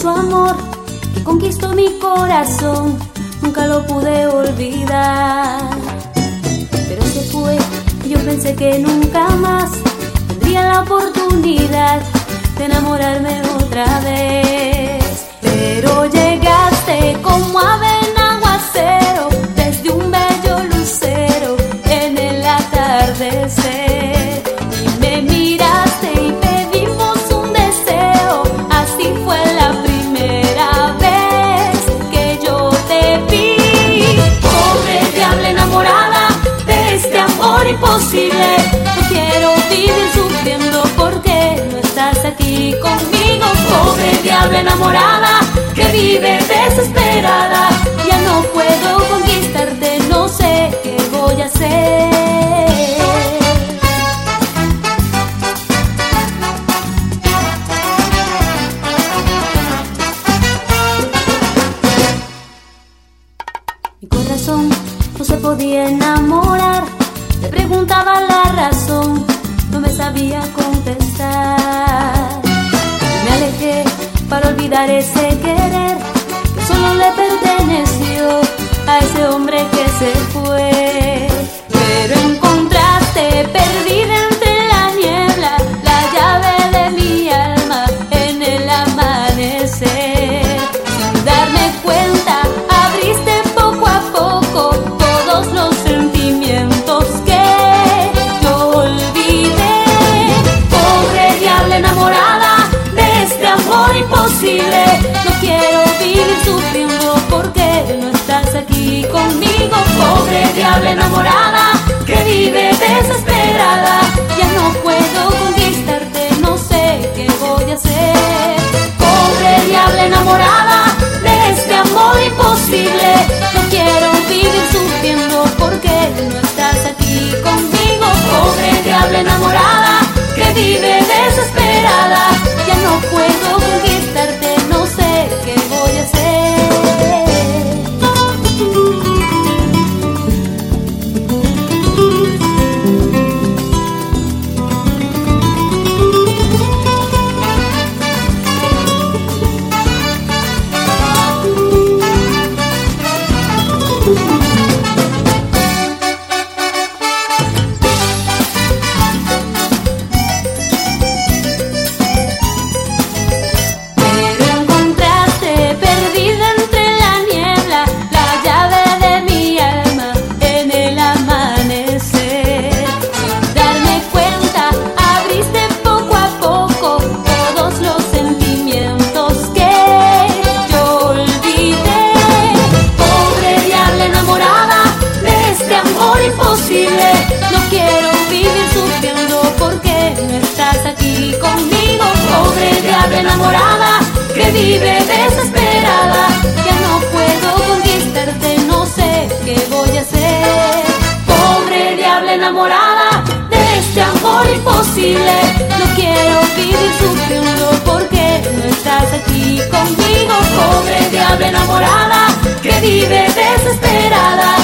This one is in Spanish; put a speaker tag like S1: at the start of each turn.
S1: su amor que conquistó mi corazón, nunca lo pude olvidar. Pero se fue y yo pensé que nunca más tendría la oportunidad de enamorarme otra vez. Pero llegaste como ave en aguacero, desde un bello lucero en el atardecer. Y me miraste y pedimos un deseo, así fue la primera vez que yo te vi. Pobre diabla enamorada de este amor imposible, no quiero vivir sufriendo porque no estás aquí conmigo. Pobre diabla enamorada que vive desesperada, ya no puedo conquistarte, no sé qué voy a hacer. Mi corazón no se podía enamorar, le preguntaba la razón, no me sabía contestar. Me alejé para olvidar ese querer que solo le perteneció a ese hombre que se fue. Pero encontraste perdida entre la niebla la llave de mi alma en el amanecer. Sin darme cuenta abriste poco a poco todos los sentimientos que yo olvidé. Pobre diabla enamorada de este amor imposible, no quiero vivir sufriendo porque no estás aquí conmigo. Pobre diabla enamorada que vive desesperada, ya no puedo conquistarte, no sé qué voy a hacer. Pobre diabla enamorada de este amor imposible, no quiero vivir sufriendo porque no estás aquí conmigo. Pobre diabla enamorada que vive desesperada, ya no puedo conquistarte, no sé qué voy a hacer. No quiero vivir sufriendo porque no estás aquí conmigo. Pobre diabla enamorada que vive desesperada, ya no puedo conquistarte, no sé qué voy a hacer. Pobre diabla enamorada de este amor imposible, no quiero vivir sufriendo porque no estás aquí conmigo. Pobre diabla enamorada que vive desesperada,